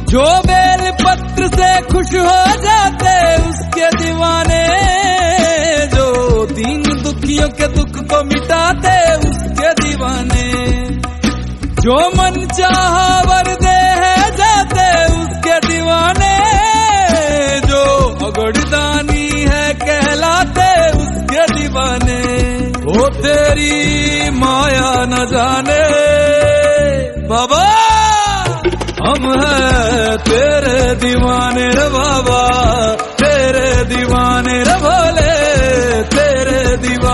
जो बेल पत्र से खुश हो जाते उसके दीवाने, जो दीन दुखियों के दुख को मिटाते उसके दीवाने, जो मन चाहा वर दे है जाते उसके दीवाने, जो अगड़दानी है कहलाते उसके दीवाने। वो तेरी माया न जाने बाबा, हम हैं तेरे दीवाने रे बाबा, तेरे दीवाने रे भोले, तेरे दीवाने।